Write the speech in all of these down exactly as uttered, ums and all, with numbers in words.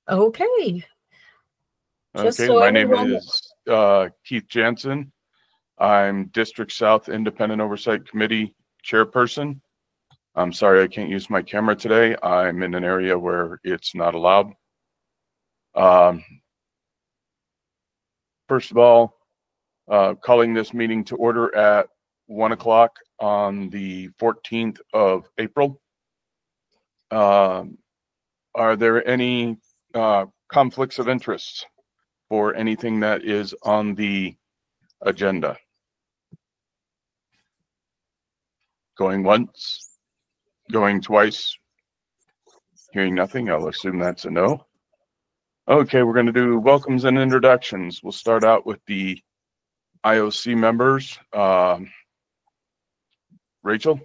Okay, just Okay, so my name everyone, is uh, Keith Jansen. I'm District South Independent Oversight Committee Chairperson. I'm sorry I can't use my camera today. I'm in an area where it's not allowed. Um, first of all, uh, calling this meeting to order at one o'clock on the fourteenth of April. Um, are there any uh, conflicts of interest for anything that is on the agenda? Going once, going twice, hearing nothing, I'll assume that's a no. Okay, we're going to do welcomes and introductions. We'll start out with the I O C members. Um, Rachel?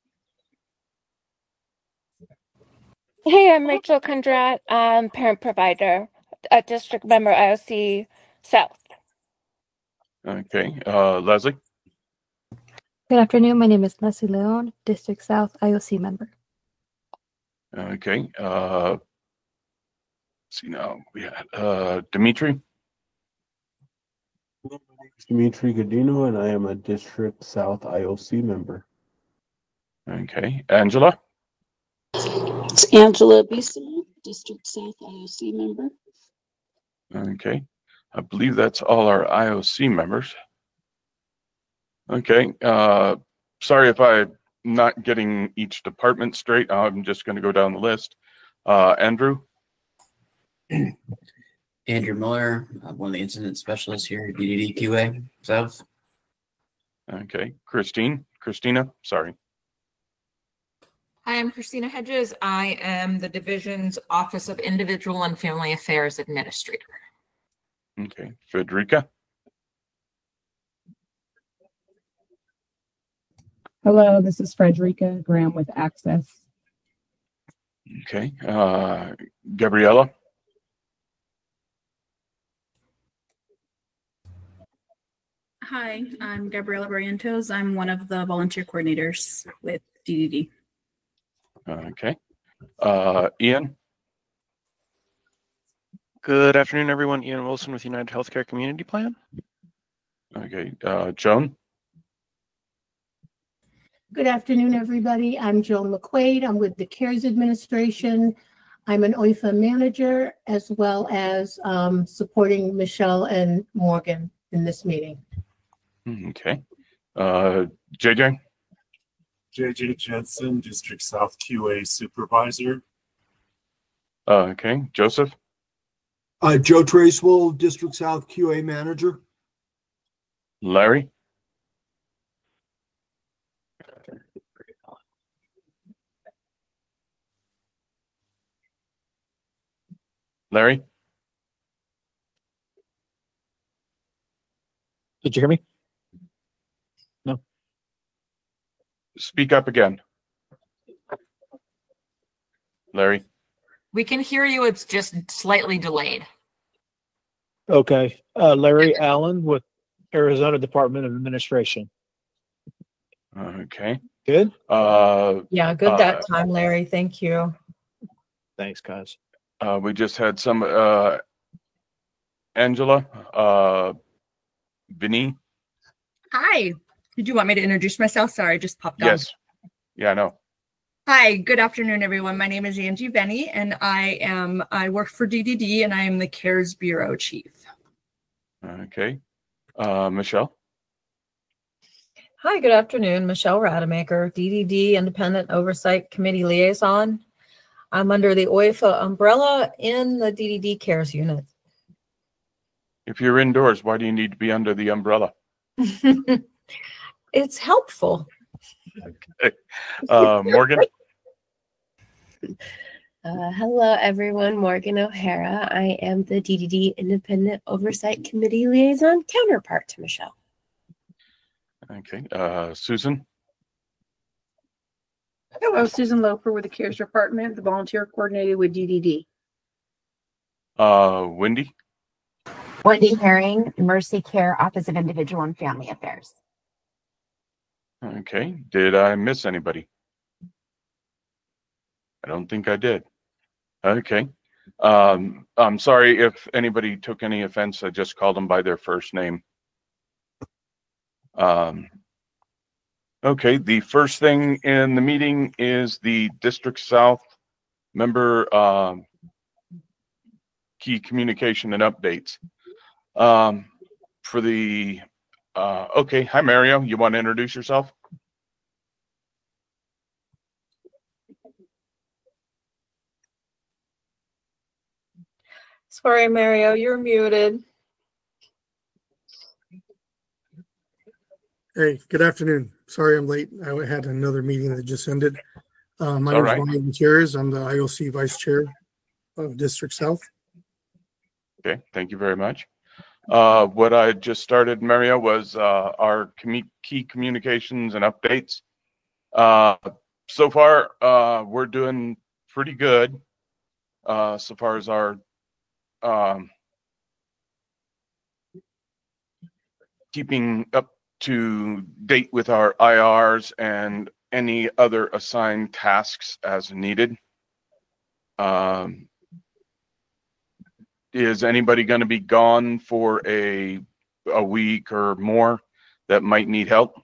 Hey, I'm Rachel Kundrat, um, parent provider, a district member, I O C South. Okay, uh, Leslie? Good afternoon. My name is Leslie Leon, District South I O C member. Okay, uh, let's see now, we had uh, Dimitri? My name is Dimitri Godino, and I am a District South I O C member. Okay, Angela? It's Angela Bissell, District South I O C member. Okay, I believe that's all our I O C members. Okay, uh, sorry if I'm not getting each department straight. I'm just going to go down the list. Uh, Andrew? Andrew Miller, uh, one of the incident specialists here at D D D Q A South. Okay, Christine? Christina? Sorry. Hi, I'm Christina Hedges. I am the division's Office of Individual and Family Affairs Administrator. Okay, Frederica? Hello, this is Frederica Graham with Access. Okay, uh, Gabriella? Hi, I'm Gabriela Barrientos. I'm one of the volunteer coordinators with D D D. Okay, uh, Ian? Good afternoon, everyone. Ian Wilson with United Healthcare Community Plan. Okay, uh, Joan? Good afternoon, everybody. I'm Joan McQuaid. I'm with the CARES Administration. I'm an O I F A manager, as well as um, supporting Michelle and Morgan in this meeting. Okay, uh, J J? J J Jensen, District South Q A Supervisor. Uh, okay, Joseph? Uh, Joe Tracewell, District South Q A Manager. Larry? Larry? Did you hear me? No. Speak up again. Larry? We can hear you. It's just slightly delayed. Okay. Uh, Larry Allen with Arizona Department of Administration. Okay. Good? Uh, yeah, good uh, that time, Larry. Thank you. Thanks, guys. Uh, we just had some, uh, Angela, uh, Vinny? Hi, did you want me to introduce myself? Sorry, I just popped on. Yes. Yeah, I know. Hi, good afternoon, everyone. My name is Angie Benny, and I am I work for D D D, and I am the CARES Bureau Chief. Okay. Uh, Michelle? Hi, good afternoon. Michelle Rademacher, D D D Independent Oversight Committee Liaison. I'm under the O I F A umbrella in the D D D CARES unit. If you're indoors, why do you need to be under the umbrella? It's helpful. Okay. Uh, Morgan? Uh, hello, everyone. Morgan O'Hara. I am the D D D Independent Oversight Committee Liaison counterpart to Michelle. Okay. Uh, Susan? Hello, Susan Loper with the CARES Department, the volunteer coordinator with D D D. Uh, Wendy? Wendy Herring, Mercy Care Office of Individual and Family Affairs. Okay. Did I miss anybody? I don't think I did. Okay. Um, I'm sorry if anybody took any offense. I just called them by their first name. Um, okay, the first thing in the meeting is the District South member um, key communication and updates. Um, for the, uh, okay, hi Mario, you want to introduce yourself? Sorry, Mario, you're muted. Hey, good afternoon. Sorry I'm late. I had another meeting that just ended. Uh, my It's all name is right. Ryan Gutierrez. I'm the I O C Vice Chair of District South. Okay, thank you very much. Uh, what I just started, Mario, was uh, our commu key communications and updates. Uh, so far, uh, we're doing pretty good uh, so far as our um, keeping up to date with our I Rs and any other assigned tasks as needed. Um, is anybody going to be gone for a a week or more that might need help?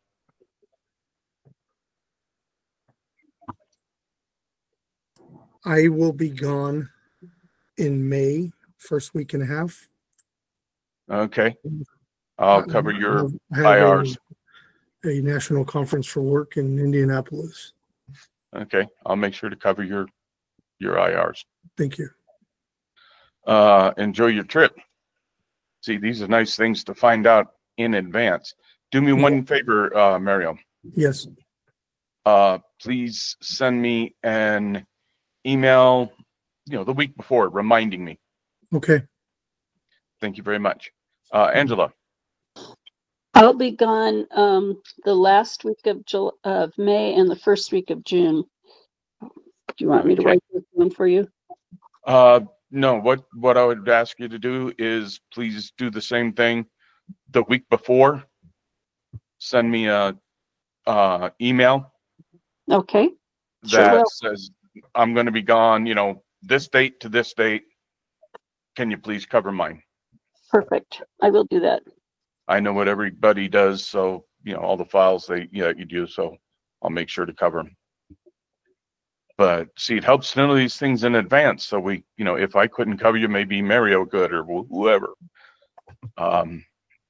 I will be gone in May, first week and a half. Okay, I'll I- cover your I have I a- Rs. A national conference for work in Indianapolis. Okay, I'll make sure to cover your your I Rs. Thank you. Uh, enjoy your trip. See, these are nice things to find out in advance. Do me one favor, uh, Mario. Yes. Uh, please send me an email, you know, the week before, reminding me. Okay. Thank you very much. Uh, Angela. I'll be gone um, the last week of Jul- of May and the first week of June. Do you want me to Okay. write this down for you? Uh, no, what, what I would ask you to do is please do the same thing the week before. Send me a, uh, email Okay. Sure that will. says, I'm going to be gone, you know, this date to this date. Can you please cover mine? Perfect. I will do that. I know what everybody does, so, you know, all the files they, you know, you do, so I'll make sure to cover them. But see, it helps to know these things in advance. So we, you know, if I couldn't cover you, maybe Mario could or wh- whoever. Um,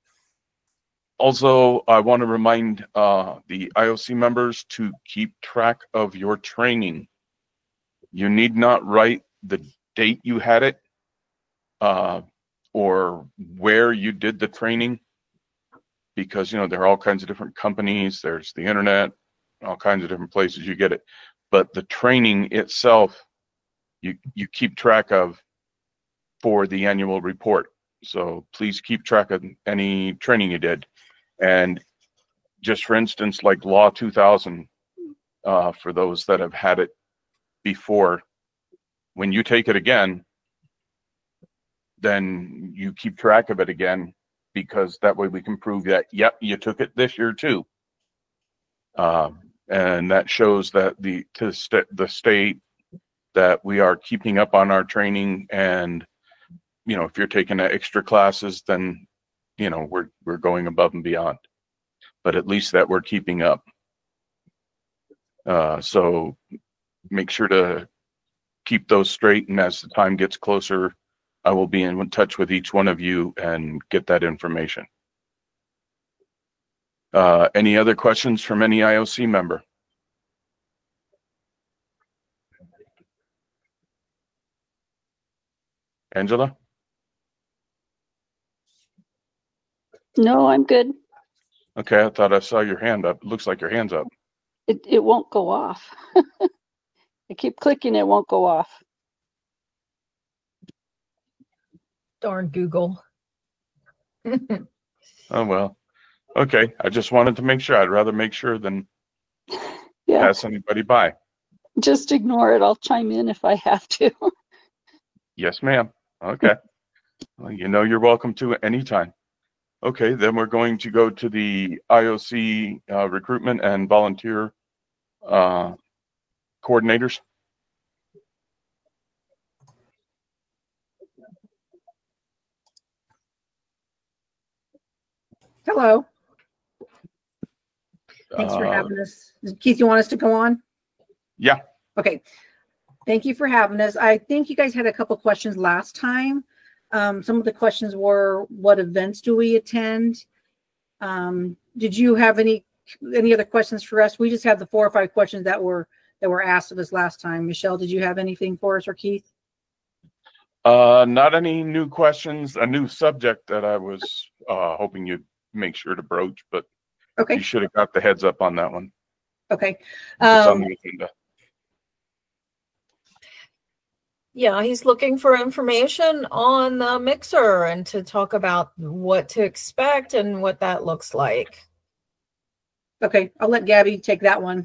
also, I want to remind uh, the I O C members to keep track of your training. You need not write the date you had it uh, or where you did the training, because, you know, there are all kinds of different companies. There's the internet, all kinds of different places you get it. But the training itself, you, you keep track of for the annual report. So please keep track of any training you did. And just for instance, like Law two thousand, uh, for those that have had it before, when you take it again, then you keep track of it again, because that way we can prove that, yep, you took it this year too. Uh, and that shows that the to st the state that we are keeping up on our training. And you know, if you're taking extra classes, then you know we're we're going above and beyond. But at least that we're keeping up. Uh, so make sure to keep those straight. And as the time gets closer, I will be in touch with each one of you and get that information. Uh, any other questions from any I O C member? Angela? No, I'm good. Okay, I thought I saw your hand up. It looks like your hand's up. It it won't go off. I keep clicking, it won't go off. Darn Google. Oh, well. Okay, I just wanted to make sure. I'd rather make sure than Yeah. pass anybody by. Just ignore it. I'll chime in if I have to. Yes, ma'am. Okay. Well, you know you're welcome to anytime. Okay, then we're going to go to the I O C uh, recruitment and volunteer uh, coordinators. Hello. Thanks for Uh, having us. Keith, you want us to go on? Yeah. Okay. Thank you for having us. I think you guys had a couple questions last time. Um, some of the questions were, what events do we attend? Um, did you have any any other questions for us? We just have the four or five questions that were that were asked of us last time. Michelle, did you have anything for us, or Keith? Uh, not any new questions, a new subject that I was uh, hoping you'd make sure to broach, but okay. You should have got the heads up on that one. Okay. It's on Um, the agenda. Yeah, he's looking for information on the mixer and to talk about what to expect and what that looks like. okay, I'll let Gabby take that one.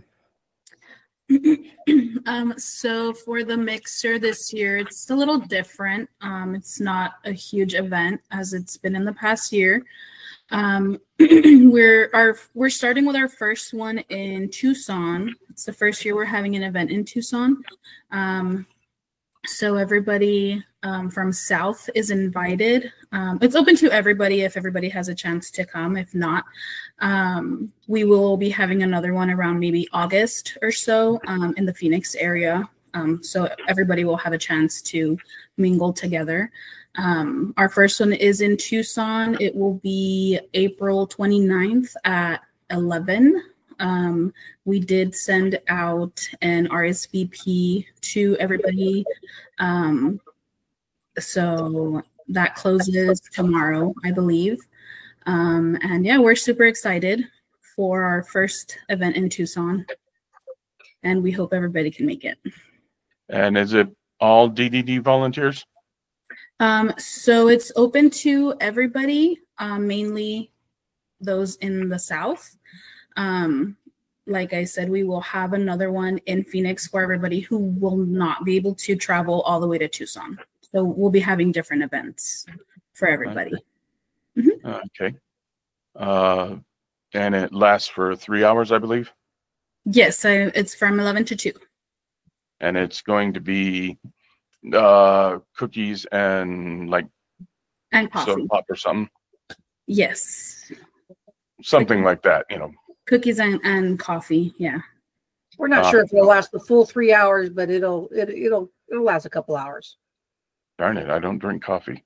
um, so for the mixer this year, it's a little different. Um, it's not a huge event as it's been in the past year. Um, we're our we're starting with our first one in Tucson. It's the first year we're having an event in Tucson. Um, so everybody um, from South is invited. Um, it's open to everybody if everybody has a chance to come. If not, um, we will be having another one around maybe August or so um, in the Phoenix area. Um, so everybody will have a chance to mingle together. Um, our first one is in Tucson. It will be April twenty-ninth at eleven. Um, we did send out an R S V P to everybody. Um, so that closes tomorrow, I believe. Um, and yeah, we're super excited for our first event in Tucson. And we hope everybody can make it. And is it all D D D volunteers? Um, so it's open to everybody, um, mainly those in the South. Um, like I said, we will have another one in Phoenix for everybody who will not be able to travel all the way to Tucson. So we'll be having different events for everybody. Okay. Mm-hmm. Okay. Uh, and it lasts for three hours, I believe? Yes, I, it's from eleven to two. And it's going to be uh, cookies and like and coffee. soda pop or something? Yes. Something like that, you know. Cookies and, and coffee, yeah. We're not uh, sure if it'll last the full three hours, but it'll it, it'll it'll last a couple hours. Darn it, I don't drink coffee.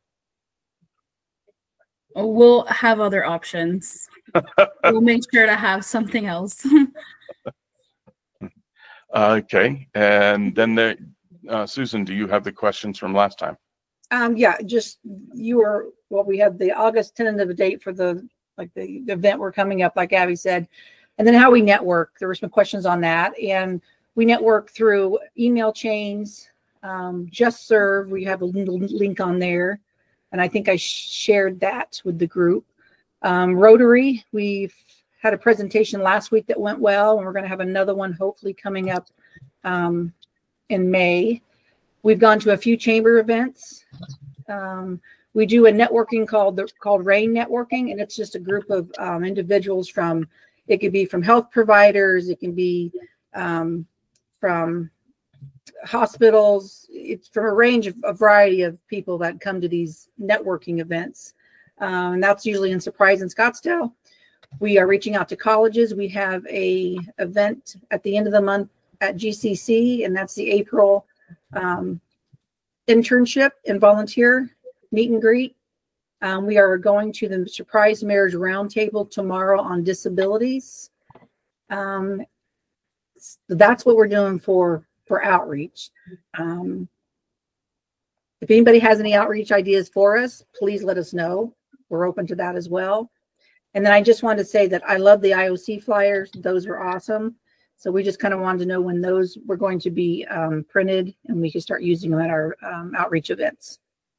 We'll have other options. We'll make sure to have something else. Okay, and then there, uh, Susan, do you have the questions from last time? Um, yeah, just you were well, we had the August tentative date for the like the, the event we're coming up, like Abby said, and then how we network. There were some questions on that, and we network through email chains. Um, Just Serve, we have a link on there, and I think I shared that with the group. Um, Rotary, we've had a presentation last week that went well, and we're going to have another one hopefully coming up um, in May. We've gone to a few chamber events. Um, we do a networking called the, called RAIN Networking, and it's just a group of um, individuals from, it could be from health providers, it can be um, from hospitals. It's from a range of a variety of people that come to these networking events. Um, and that's usually in Surprise in Scottsdale. We are reaching out to colleges. We have a event at the end of the month at G C C, and that's the April um, internship and volunteer meet and greet. Um, we are going to the Surprise Marriage Roundtable tomorrow on disabilities. Um, that's what we're doing for for outreach. Um, if anybody has any outreach ideas for us, please let us know. We're open to that as well. And then I just wanted to say that I love the I O C flyers. Those were awesome. So we just kind of wanted to know when those were going to be um, printed, and we could start using them at our um, outreach events.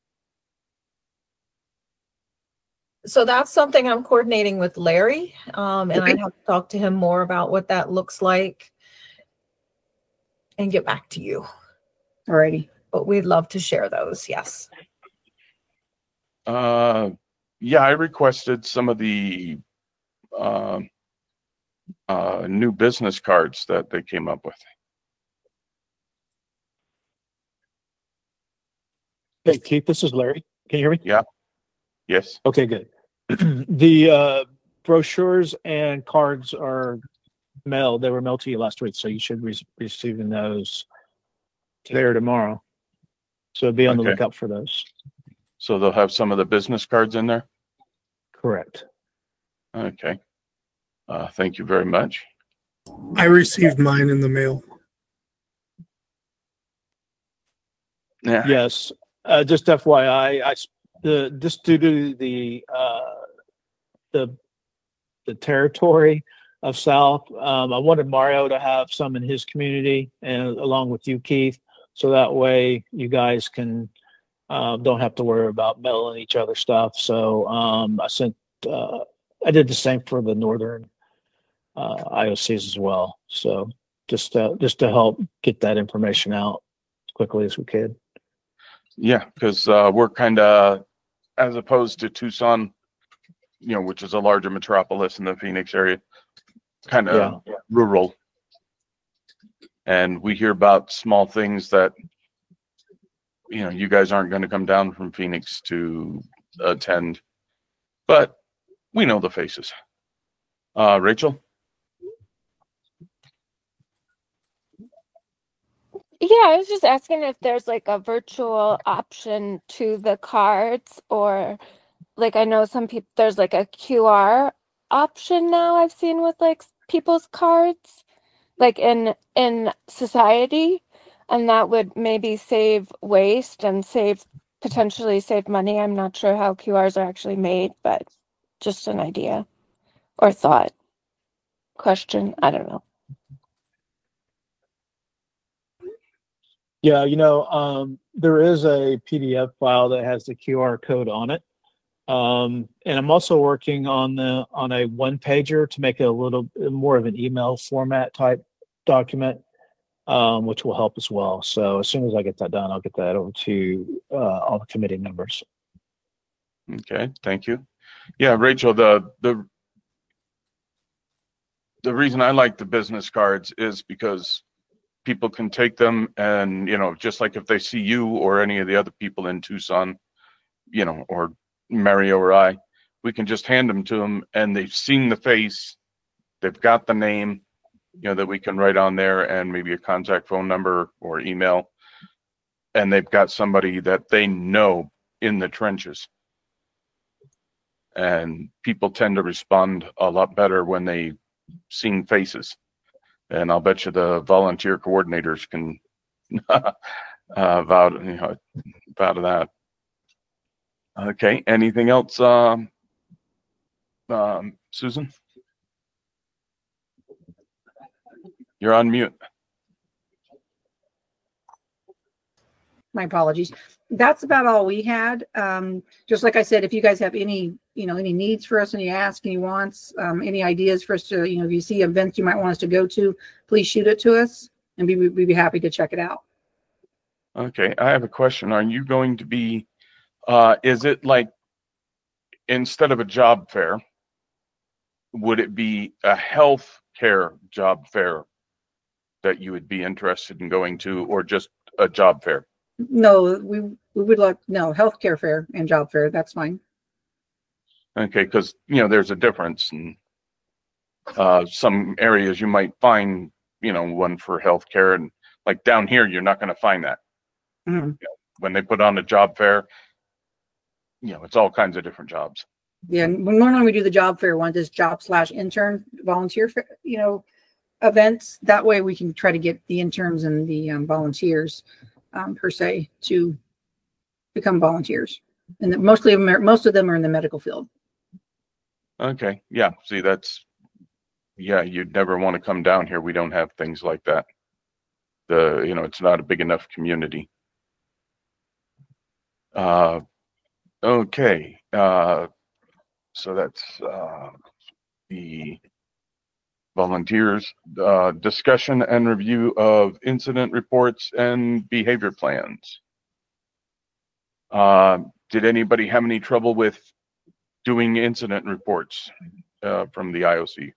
So that's something I'm coordinating with Larry, um, and Okay. I have to talk to him more about what that looks like and get back to you. Alrighty. But we'd love to share those, yes. Uh, yeah, I requested some of the uh, uh, new business cards that they came up with. Hey, Keith, this is Larry. Can you hear me? Yeah. Yes. Okay, good. The uh, brochures and cards are mailed. They were mailed to you last week, so you should be receiving those today or tomorrow. So be on the Okay. lookout for those. So they'll have some of the business cards in there? Correct. Okay. Uh, thank you very much. I received mine in the mail. Yeah. Yes. Uh, just F Y I, I, the, just due to the, uh, the, the territory of South, um, I wanted Mario to have some in his community and along with you, Keith. So that way you guys can, um, don't have to worry about mailing each other stuff. So, um, I sent, uh, I did the same for the Northern, uh, I O Cs as well. So just, uh, just to help get that information out as quickly as we could. Yeah, because uh, we're kind of, as opposed to Tucson, you know, which is a larger metropolis in the Phoenix area, kind of Yeah. rural. And we hear about small things that, you know, you guys aren't going to come down from Phoenix to attend, but we know the faces. Uh, Rachel? Yeah, I was just asking if there's like a virtual option to the cards, or like I know some people there's like a Q R option now I've seen with like s- people's cards like in in society, and that would maybe save waste and save potentially save money. I'm not sure how Q Rs are actually made, but just an idea or thought, question, I don't know. Yeah, you know, um, there is a P D F file that has the Q R code on it. Um, and I'm also working on the on a one pager to make it a little bit more of an email format type document, um, which will help as well. So as soon as I get that done, I'll get that over to uh, all the committee members. Okay, thank you. Yeah, Rachel, the the the reason I like the business cards is because people can take them and, you know, just like if they see you or any of the other people in Tucson, you know, or Mario or I, we can just hand them to them and they've seen the face, they've got the name, you know, that we can write on there and maybe a contact phone number or email, and they've got somebody that they know in the trenches. And people tend to respond a lot better when they seen faces. And I'll bet you the volunteer coordinators can uh, vouch, you know, vouch to that. Okay, anything else, um, um, Susan? You're on mute. My apologies. That's about all we had. Um, just like I said, if you guys have any, you know, any needs for us, any asks, any wants, um, any ideas for us to, you know, if you see events you might want us to go to, please shoot it to us and we, we'd be happy to check it out. Okay, I have a question. Are you going to be, uh, is it like, instead of a job fair, would it be a health care job fair that you would be interested in going to, or just a job fair? No, we, we would like, no, healthcare fair and job fair. That's fine. Okay, because, you know, there's a difference in uh, some areas you might find, you know, one for healthcare, and like down here, you're not going to find that. Mhm. You know, when they put on a job fair, you know, it's all kinds of different jobs. Yeah, and when normally we do the job fair one, this job slash intern volunteer, fair, you know, events. That way we can try to get the interns and the um, volunteers um, per se to become volunteers. And that mostly of them are, most of them are in the medical field. Okay, yeah, see, that's, yeah, you'd never want to come down here. We don't have things like that. The, you know, it's not a big enough community. Uh, okay, uh, so that's uh, the volunteers, uh, discussion and review of incident reports and behavior plans. Uh, did anybody have any trouble with doing incident reports uh, from the I O C?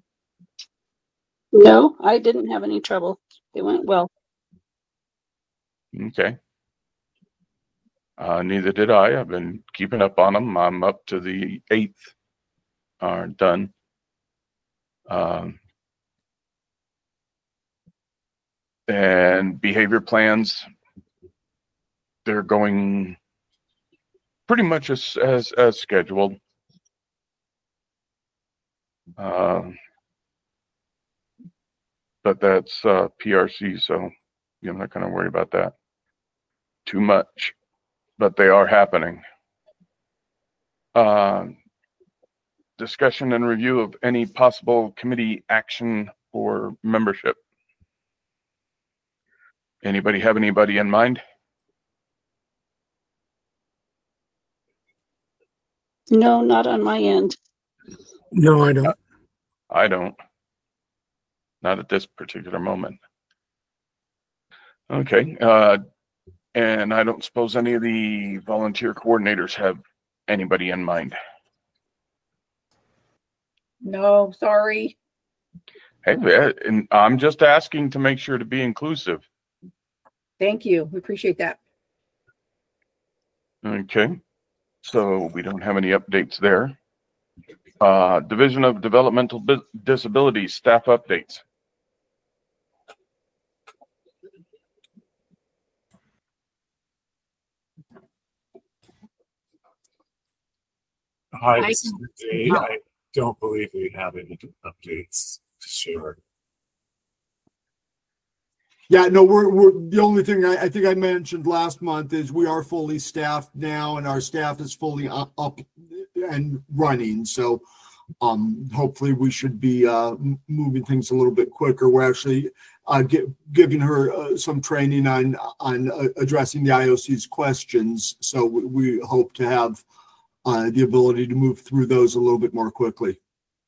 No, I didn't have any trouble. They went well. Okay. Uh, neither did I. I've been keeping up on them. I'm up to the eighth are done. Um, and behavior plans, they're going pretty much as as, as scheduled. Uh, but that's uh, P R C, so I'm not going to worry about that too much. But they are happening. Uh, discussion and review of any possible committee action or membership. Anybody have anybody in mind? No, not on my end. No, I don't. I don't. Not at this particular moment. Okay. Uh, and I don't suppose any of the volunteer coordinators have anybody in mind. No, sorry. Hey, and I'm just asking to make sure to be inclusive. Thank you. We appreciate that. Okay. So we don't have any updates there. Uh, Division of Developmental Disabilities staff updates. Hi, I this is can- Dave. I don't believe we have any updates to share. Yeah, no, we're, we're the only thing I, I think I mentioned last month is we are fully staffed now, and our staff is fully up, up and running. So, um, hopefully, we should be uh, moving things a little bit quicker. We're actually uh, get, giving her uh, some training on on uh, addressing the I O C's questions. So we, we hope to have uh, the ability to move through those a little bit more quickly.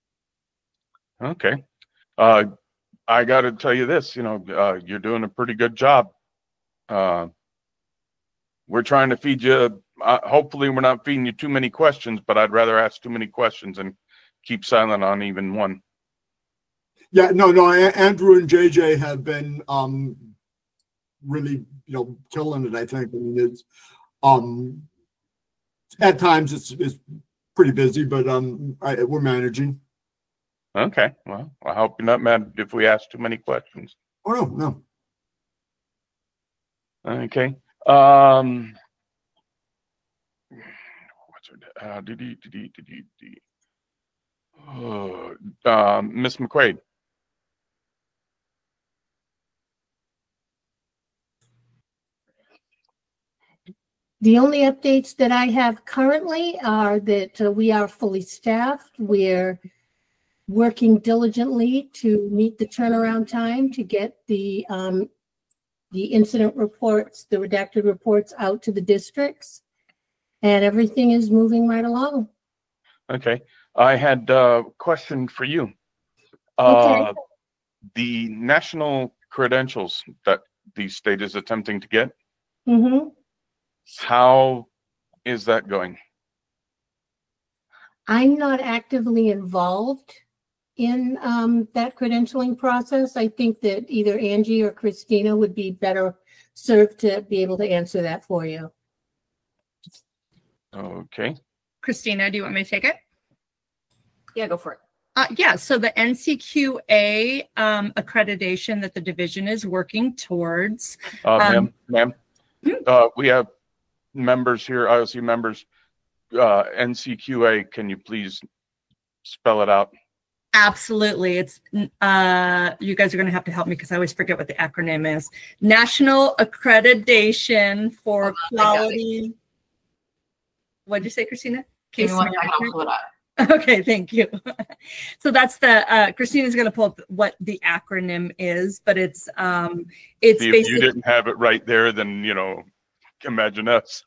Okay. Uh, I got to tell you this, you know, uh, you're doing a pretty good job. Uh, we're trying to feed you. Uh, hopefully, we're not feeding you too many questions, but I'd rather ask too many questions and keep silent on even one. Yeah, no, no. A- Andrew and J J have been um, really, you know, killing it. I think. I mean, it's um, at times it's it's pretty busy, but um, I, we're managing. Okay. Well, I hope you're not mad if we ask too many questions. Oh no, no. Okay. Um. What's her? Uh, did he? Did he? Did he? Did he? Oh, um, Miss McQuaid. The only updates that I have currently are that uh, we are fully staffed. We're working diligently to meet the turnaround time to get the um, the incident reports, the redacted reports out to the districts, and everything is moving right along. Okay. I had a question for you. Okay. Uh, the national credentials that the state is attempting to get, Mm-hmm. how is that going? I'm not actively involved in um, that credentialing process. I think that either Angie or Christina would be better served to be able to answer that for you. Okay. Christina, do you want me to take it? Yeah, go for it. Uh, yeah, so the N C Q A um, accreditation that the division is working towards. Uh, um, ma'am, ma'am, uh, we have members here, I O C members, uh, N C Q A, can you please spell it out? Absolutely. It's, uh, you guys are going to have to help me because I always forget what the acronym is. National Accreditation for Quality. What'd you say, Christina? Give me one Case second, I'll pull it up. Okay, thank you. So that's the, uh, Christina's going to pull up what the acronym is, but it's, um, it's See, if basically. you didn't have it right there, then, you know, imagine us.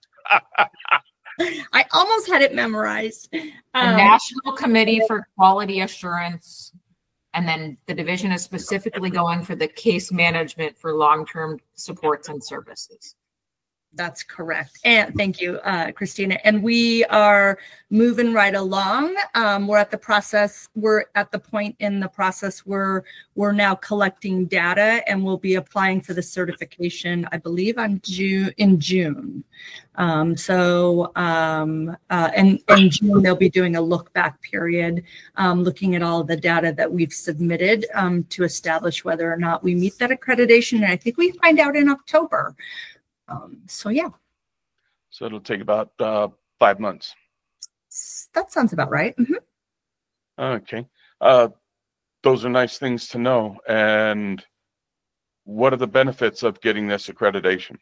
I almost had it memorized. The Um, National Committee for Quality Assurance, and then the division is specifically going for the case management for long-term supports and services. That's correct. And thank you, uh, Christina. And we are moving right along. Um, we're at the process, we're at the point in the process where we're now collecting data, and we'll be applying for the certification, I believe, on June in June. Um, so, um, uh, and in June, they'll be doing a look back period, um, looking at all of the data that we've submitted um, to establish whether or not we meet that accreditation. And I think we find out in October. Um, so yeah. So it'll take about uh, five months. That sounds about right. Mm-hmm. Okay. Uh, those are nice things to know. And what are the benefits of getting this accreditation?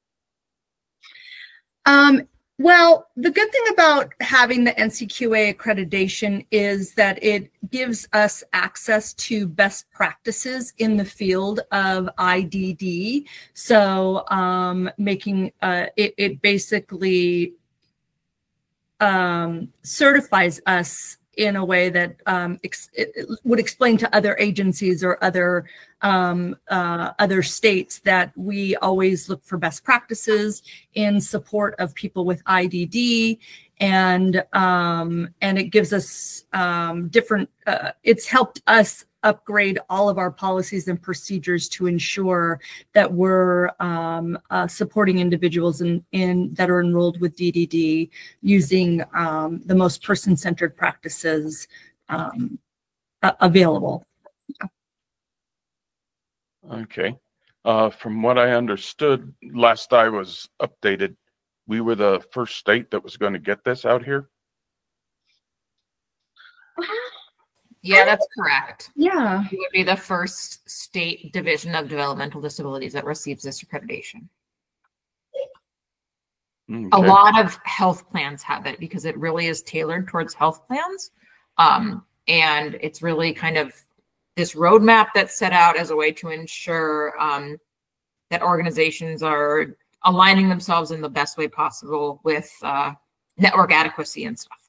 Um, well, the good thing about having the N C Q A accreditation is that it gives us access to best practices in the field of I D D. So um, making uh, it, it basically um, certifies us in a way that um, ex it would explain to other agencies or other um, uh, other states that we always look for best practices in support of people with I D D, and um, and it gives us um, different. Uh, it's helped us upgrade all of our policies and procedures to ensure that we're um, uh, supporting individuals in, in that are enrolled with D D D using um, the most person-centered practices um, uh, available. Okay. Uh, from what I understood, last I was updated, we were the first state that was going to get this out here. Yeah, that's correct. Yeah. It would be the first state division of developmental disabilities that receives this accreditation. Okay. A lot of health plans have it because it really is tailored towards health plans. Um, and it's really kind of this roadmap that's set out as a way to ensure um, that organizations are aligning themselves in the best way possible with uh, network adequacy and stuff.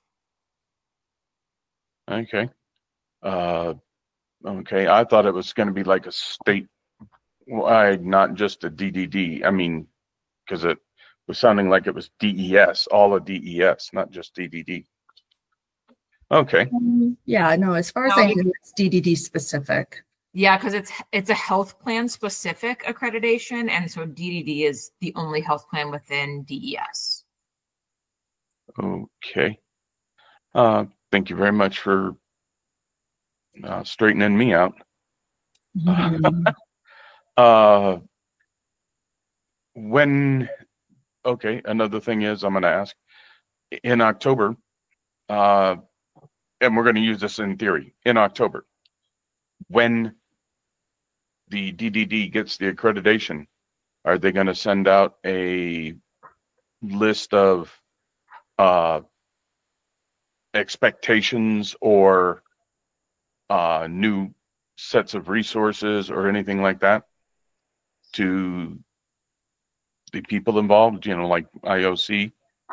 Okay. Uh, okay, I thought it was going to be like a statewide, not just a D D D. I mean, because it was sounding like it was D E S, all of D E S, not just D D D. Okay. Um, yeah, no, as far as No, I know, it's D D D specific. Yeah, because it's it's a health plan specific accreditation, and so D D D is the only health plan within D E S. Okay. Uh, thank you very much for uh, straightening me out. uh, when, okay, another thing is I'm going to ask, in October, uh, and we're going to use this in theory, in October, when the D D D gets the accreditation, are they going to send out a list of uh, expectations or uh, new sets of resources or anything like that to the people involved, you know, like I O C?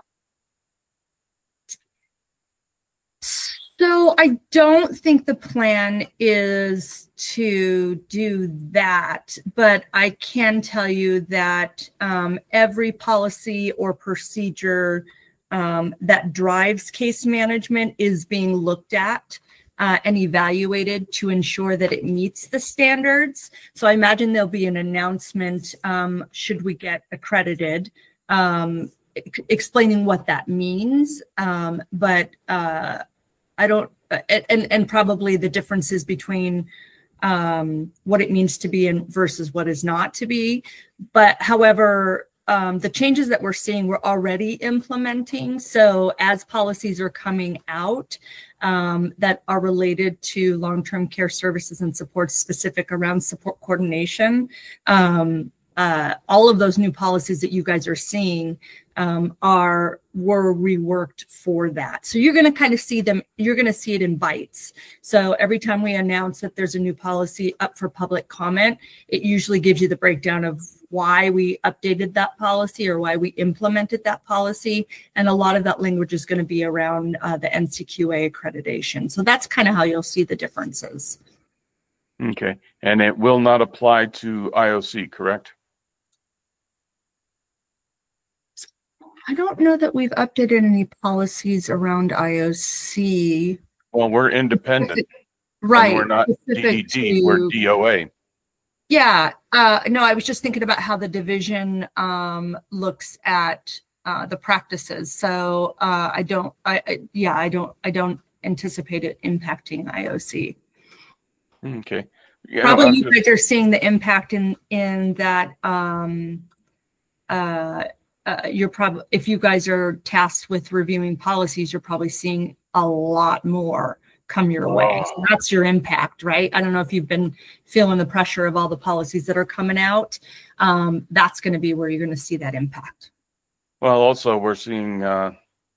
So I don't think the plan is to do that, but I can tell you that um, every policy or procedure um, that drives case management is being looked at uh, and evaluated to ensure that it meets the standards. So I imagine there'll be an announcement um, should we get accredited, um, ex- explaining what that means. Um, but uh, I don't, and, and probably the differences between um, what it means to be and versus what is not to be. But however, um, the changes that we're seeing, we're already implementing. So as policies are coming out um, that are related to long-term care services and supports specific around support coordination, um, uh, all of those new policies that you guys are seeing um, are were reworked for that. So you're going to kind of see them, you're going to see it in bites. So every time we announce that there's a new policy up for public comment, it usually gives you the breakdown of why we updated that policy or why we implemented that policy. And a lot of that language is going to be around uh, the N C Q A accreditation. So that's kind of how you'll see the differences. Okay. And it will not apply to I O C, correct? I don't know that we've updated any policies around I O C. Well, we're independent. Right. And we're not D D specific D, we're to- D O A. Yeah, uh, no, I was just thinking about how the division um, looks at uh, the practices. So uh, I don't, I, I yeah, I don't, I don't anticipate it impacting I O C. Okay. Yeah, Probably I'm you just- guys are seeing the impact in in that. Um, uh, uh, you're probably, if you guys are tasked with reviewing policies, you're probably seeing a lot more come your way. So that's your impact, right? I don't know if you've been feeling the pressure of all the policies that are coming out. Um, that's going to be where you're going to see that impact. Well, also we're seeing uh,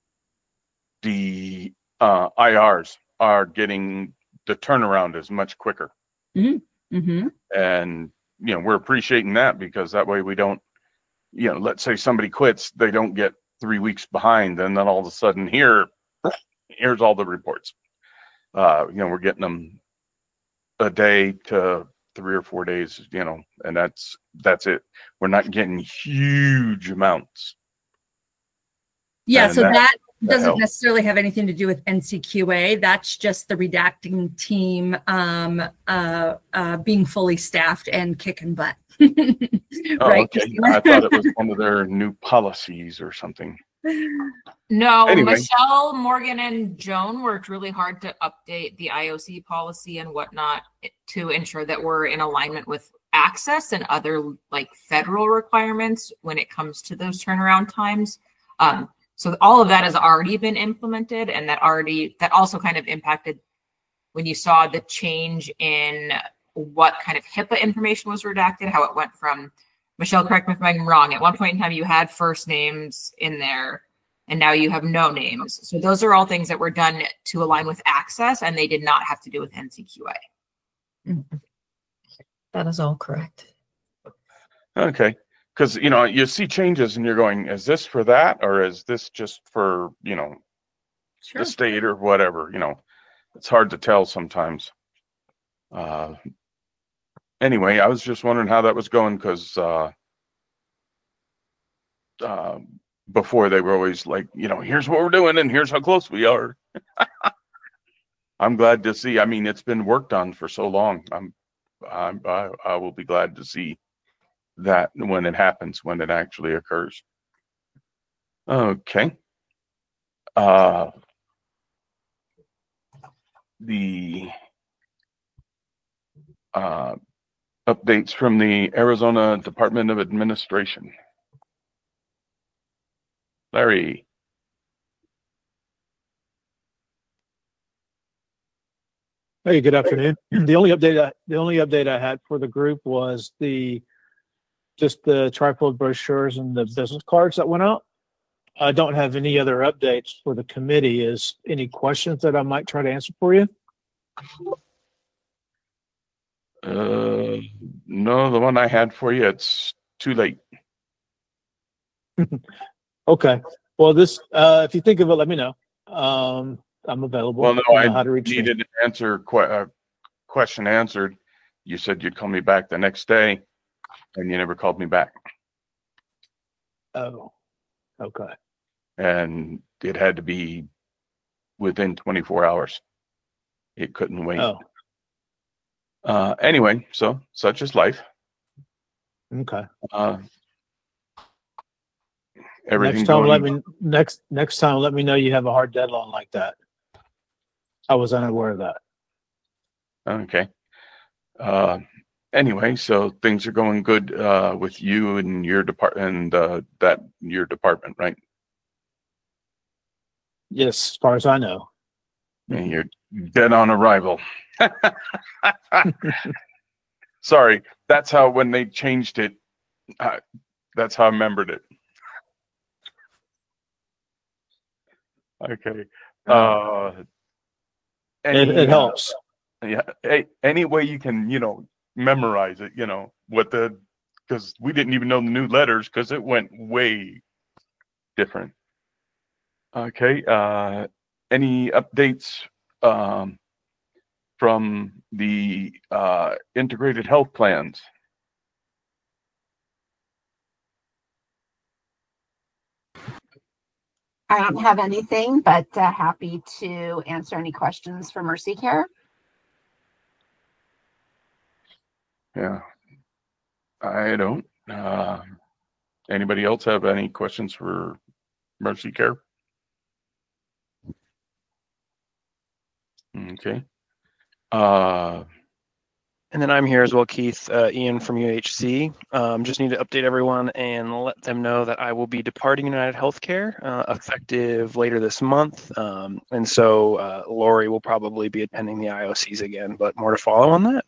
the uh, I Rs are getting the turnaround is much quicker. Mm-hmm. Mm-hmm. And, you know, we're appreciating that because that way we don't, you know, let's say somebody quits, they don't get three weeks behind. And then all of a sudden here, here's all the reports. Uh, you know, we're getting them a day to three or four days, you know, and that's, that's it. We're not getting huge amounts. Yeah, And so that- that that doesn't helps. necessarily have anything to do with N C Q A. That's just the redacting team um, uh, uh, being fully staffed and kicking butt. Oh, Right? okay. I thought it was one of their new policies or something. No, Anyway. Michelle, Morgan, and Joan worked really hard to update the I O C policy and whatnot to ensure that we're in alignment with access and other like federal requirements when it comes to those turnaround times. Um, so all of that has already been implemented, and that already that also kind of impacted when you saw the change in what kind of HIPAA information was redacted, how it went from, Michelle, correct me if I'm wrong, at one point in time you had first names in there and now you have no names. So those are all things that were done to align with access, and they did not have to do with N C Q A. Mhm. That is all correct. Okay. Because, you know, you see changes and you're going, is this for that? Or is this just for, you know, the state or whatever? You know, it's hard to tell sometimes. Uh, anyway, I was just wondering how that was going because uh, uh, before they were always like, you know, here's what we're doing and here's how close we are. I'm glad to see. I mean, it's been worked on for so long. I'm, I'm I, I will be glad to see that when it happens, when it actually occurs. Okay. Uh, the uh, updates from the Arizona Department of Administration. Larry. Hey, good afternoon. The only update I, the only update I had for the group was the just the trifold brochures and the business cards that went out. I don't have any other updates for the committee. Is any questions that I might try to answer for you? Uh, no, the one I had for you, it's too late. Okay. Well, this, uh, if you think of it, let me know. Um, I'm available. Well, no, You know I how to reach me. needed an answer, que- uh, question answered. You said you'd call me back the next day, and you never called me back. Oh, okay. And it had to be within twenty-four hours. It couldn't wait. Oh, Uh, anyway, so such is life. okay. Uh, everything Next time, going- let me next next time let me know you have a hard deadline like that. I was unaware of that. Okay. Uh, anyway, so things are going good uh, with you and your department and uh, that your department, right? Yes, as far as I know. And you're dead on arrival. Sorry, that's how when they changed it. Uh, that's how I remembered it. Okay. Uh, It, any, it uh, helps. Yeah. Hey, any way you can, you know, memorize it, you know, what the, because we didn't even know the new letters because it went way different. Okay. Uh, any updates um, from the uh, integrated health plans? I don't have anything, but uh, happy to answer any questions for Mercy Care. Yeah, I don't. Uh, anybody else have any questions for Mercy Care? Okay. Uh, And then I'm here as well, Keith, uh, Ian from U H C. Um, just need to update everyone and let them know that I will be departing United Healthcare uh, effective later this month. Um, and so uh, Lori will probably be attending the I O Cs again, but more to follow on that.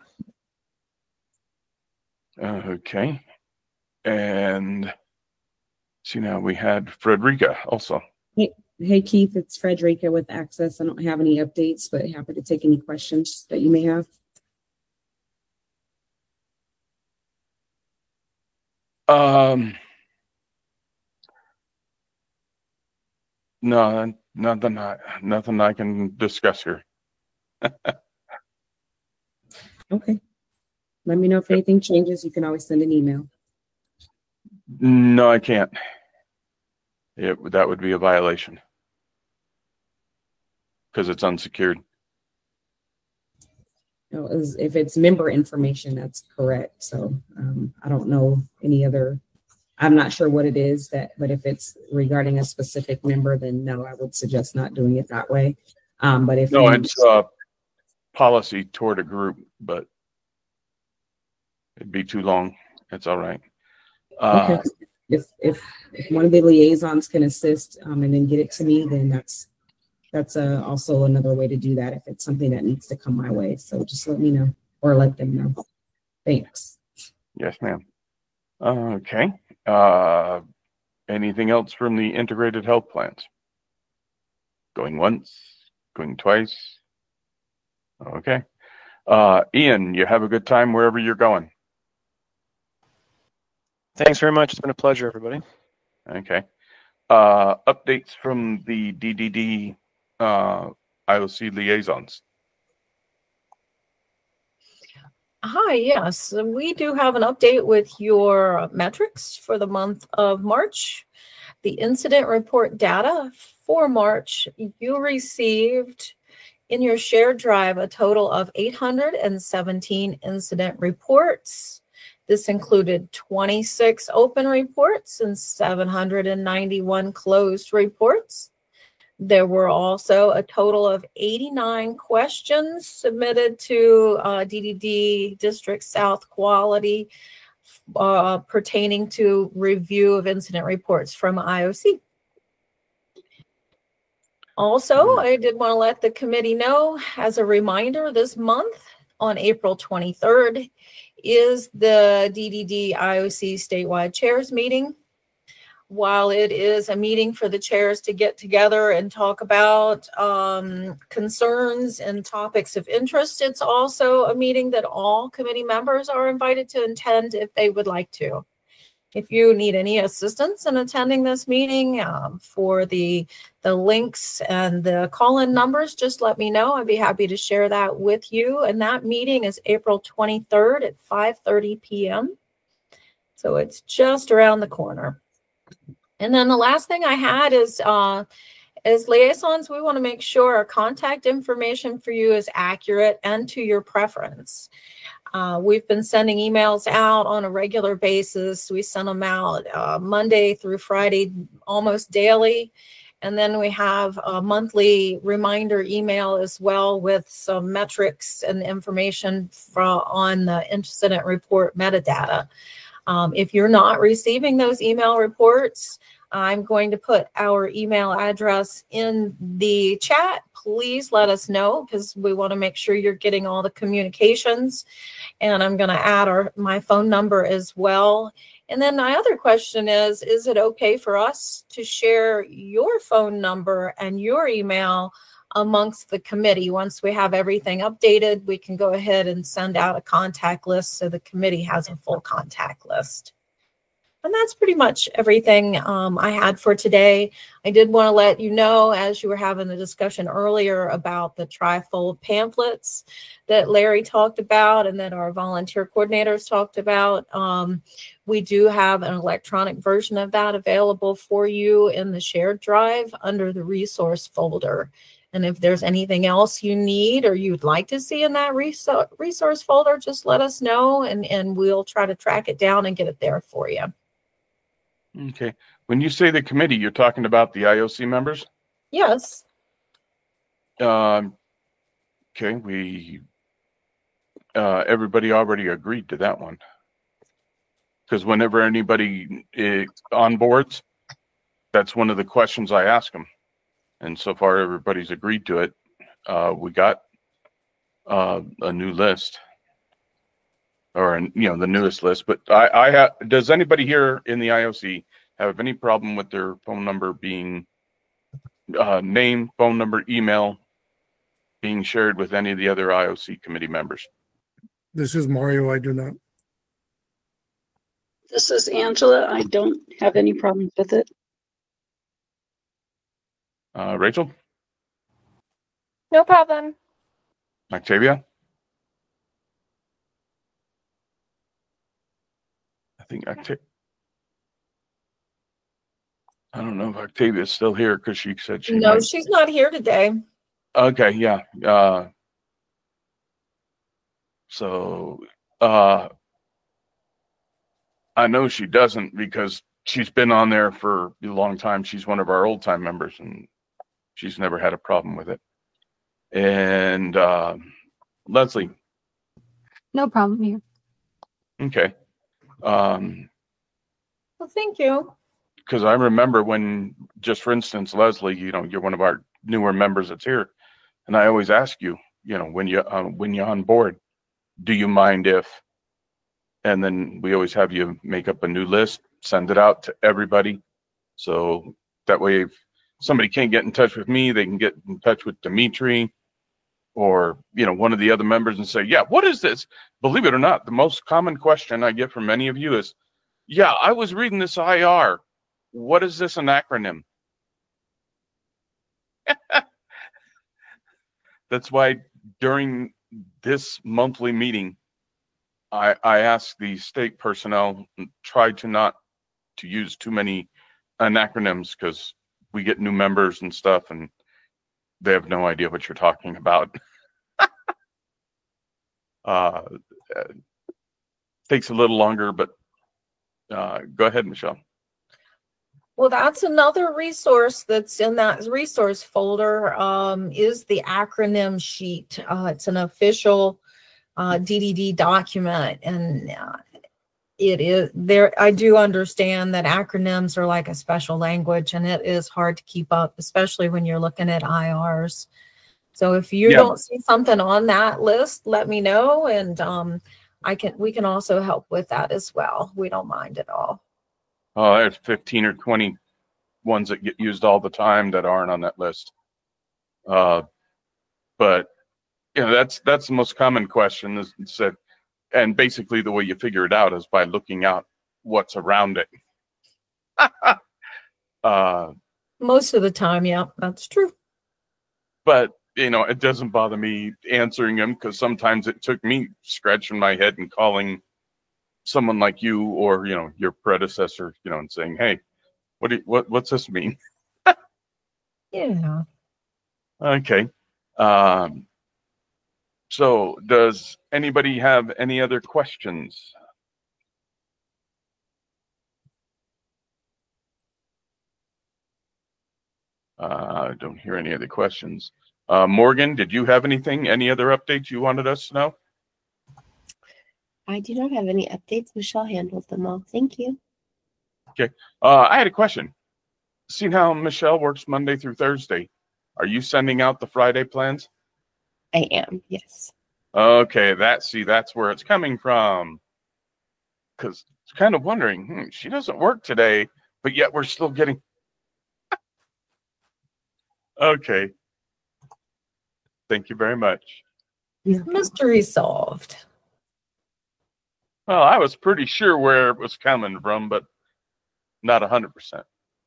okay. And see, now we had Frederica also. Hey, hey Keith, it's Frederica with Access. I don't have any updates, but happy to take any questions that you may have. Um, no, nothing, I, nothing I can discuss here. Okay. Let me know if anything changes. You can always send an email. No, I can't. It, that would be a violation because it's unsecured. No, as- if it's member information, that's correct. So um, I don't know any other, I'm not sure what it is that, but if it's regarding a specific member, then no, I would suggest not doing it that way. Um, but if No, you, it's a policy toward a group, but it'd be too long. It's all right. Uh, okay, if, if if one of the liaisons can assist um, and then get it to me, then that's that's uh, also another way to do that if it's something that needs to come my way. So just let me know or let them know. Thanks. Yes, ma'am. Okay. Uh, anything else from the integrated health plans? Going once, going twice. Okay. Uh, Ian, you have a good time wherever you're going. Thanks very much. It's been a pleasure, everybody. Okay. Uh, updates from the D D D uh, I O C liaisons. Hi, yes, we do have an update with your metrics for the month of March. The incident report data for March, you received in your shared drive a total of eight hundred seventeen incident reports. This included twenty-six open reports and seven hundred ninety-one closed reports. There were also a total of eighty-nine questions submitted to uh, D D D District South Quality uh, pertaining to review of incident reports from I O C. Also, I did want to let the committee know, as a reminder, this month on April twenty-third is the D D D I O C statewide chairs meeting. While it is a meeting for the chairs to get together and talk about um, concerns and topics of interest, it's also a meeting that all committee members are invited to attend if they would like to. If you need any assistance in attending this meeting um, for the, the links and the call-in numbers, just let me know. I'd be happy to share that with you. And that meeting is April twenty-third at five thirty p m So it's just around the corner. And then the last thing I had is, uh, as liaisons, we want to make sure our contact information for you is accurate and to your preference. Uh, we've been sending emails out on a regular basis. We send them out uh, Monday through Friday, almost daily. And then we have a monthly reminder email as well with some metrics and information from, on the incident report metadata. Um, if you're not receiving those email reports, I'm going to put our email address in the chat. Please let us know because we want to make sure you're getting all the communications. And I'm going to add our my phone number as well. And then my other question is, is it okay for us to share your phone number and your email amongst the committee? Once we have everything updated, we can go ahead and send out a contact list so the committee has a full contact list. And that's pretty much everything um, I had for today. I did want to let you know, as you were having the discussion earlier about the trifold pamphlets that Larry talked about and that our volunteer coordinators talked about. Um, we do have an electronic version of that available for you in the shared drive under the resource folder. And if there's anything else you need or you'd like to see in that resource resource folder, just let us know and, and we'll try to track it down and get it there for you. Okay. When you say the committee, you're talking about the I O C members? Yes. Um, okay, we, uh, everybody already agreed to that one. Because whenever anybody uh, onboards, that's one of the questions I ask them. And so far, everybody's agreed to it. Uh, we got uh, a new list, or you know, the newest list. But I, I have. Does anybody here in the I O C have any problem with their phone number being uh, name, phone number, email being shared with any of the other I O C committee members? This is Mario. I do not. This is Angela. I don't have any problems with it. Uh, Rachel, No problem. Octavia. I think Octavia. I don't know if Octavia's still here because she said she No, might. she's not here today. Okay, yeah. Uh, so uh, I know she doesn't because she's been on there for a long time. She's one of our old time members and she's never had a problem with it. And uh, Leslie. No problem here. Okay. Um, Well, thank you. because I remember when, just for instance, Leslie, you know, you're one of our newer members that's here, and I always ask you, you know, when you uh, when you're on board, do you mind if? And then we always have you make up a new list, send it out to everybody, so that way if somebody can't get in touch with me, they can get in touch with Dimitri, or you know, one of the other members and say, yeah, what is this? Believe it or not, the most common question I get from many of you is, yeah, I was reading this I R. What is this an acronym? That's why during this monthly meeting, I, I ask the state personnel, try to not to use too many acronyms because we get new members and stuff and they have no idea what you're talking about. uh, takes a little longer, but uh, go ahead, Michelle. Well, that's another resource that's in that resource folder um, is the acronym sheet. Uh, it's an official uh, D D D document, and uh, it is there. I do understand that acronyms are like a special language, and it is hard to keep up, especially when you're looking at I Rs. So if you Yeah. don't see something on that list, let me know, and um, I can. We can also help with that as well. We don't mind at all. Oh, there's fifteen or twenty ones that get used all the time that aren't on that list. Uh, but you know, that's that's the most common question is said, and basically the way you figure it out is by looking out what's around it. uh, Most of the time, yeah, that's true. but you know, it doesn't bother me answering them because sometimes it took me scratching my head and calling someone like you or you know your predecessor, you know, and saying, "Hey, what do you, what what's this mean?" Yeah. Okay. Um, so, does anybody have any other questions? Uh, I don't hear any other questions. Uh, Morgan, did you have anything? Any other updates you wanted us to know? I do not have any updates. Michelle handled them all. Thank you. Okay. Uh, I had a question. See how Michelle works Monday through Thursday. Are you sending out the Friday plans? I am, yes. Okay, that see, that's where it's coming from. Because it's kind of wondering, hmm, she doesn't work today, but yet we're still getting. Okay. Thank you very much. Mystery solved. Well, I was pretty sure where it was coming from, but not a hundred percent.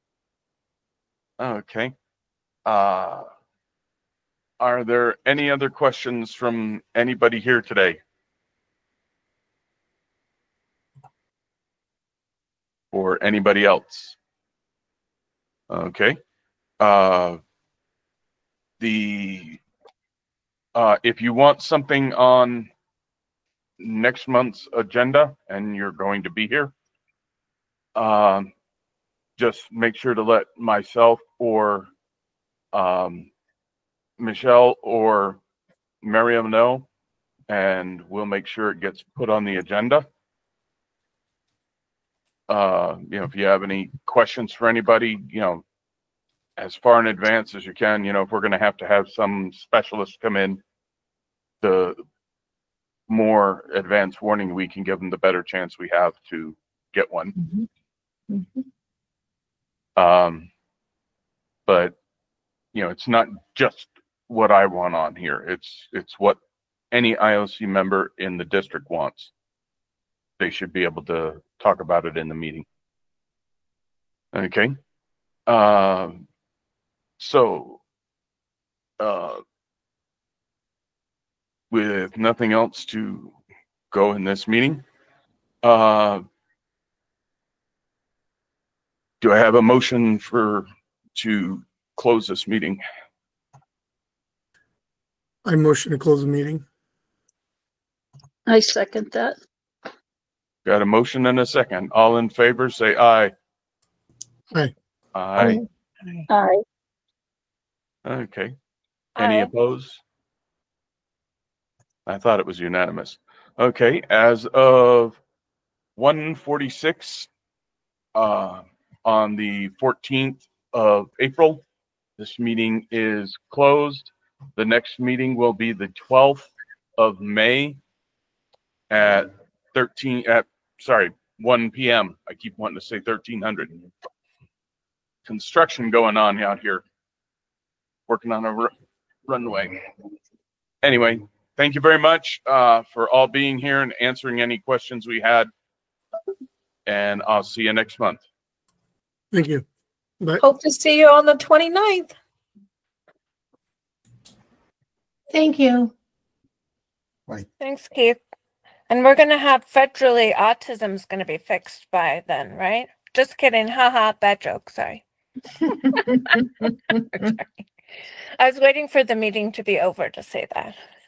Okay. Uh, are there any other questions from anybody here today? Or anybody else? Okay. Uh, the uh, if you want something on next month's agenda and you're going to be here, um, just make sure to let myself or um, Michelle or Miriam know, and we'll make sure it gets put on the agenda. Uh, you know, if you have any questions for anybody, you know, as far in advance as you can, you know, if we're going to have to have some specialists come in, the more advanced warning we can give them, the better chance we have to get one. Mm-hmm. Mm-hmm. Um, but, you know, it's not just what I want on here. It's, it's what any I O C member in the district wants. They should be able to talk about it in the meeting. Okay. Um, so, uh, with nothing else to go in this meeting, uh, do I have a motion for to close this meeting? I motion to close the meeting. I second that. Got a motion and a second. All in favor, say aye. Aye. Aye. Aye. Okay. Any Aye. opposed? I thought it was unanimous. Okay, as of one forty-six, uh, on the fourteenth of April, this meeting is closed. The next meeting will be the twelfth of May at thirteen at sorry one P M I keep wanting to say thirteen hundred. Construction going on out here, working on a r runway. Anyway, thank you very much uh, for all being here and answering any questions we had. And I'll see you next month. Thank you. Bye. Hope to see you on the twenty-ninth. Thank you. Thanks, Keith. And we're going to have federally autism's going to be fixed by then, right? Just kidding. Haha, bad joke. Sorry. Sorry. I was waiting for the meeting to be over to say that.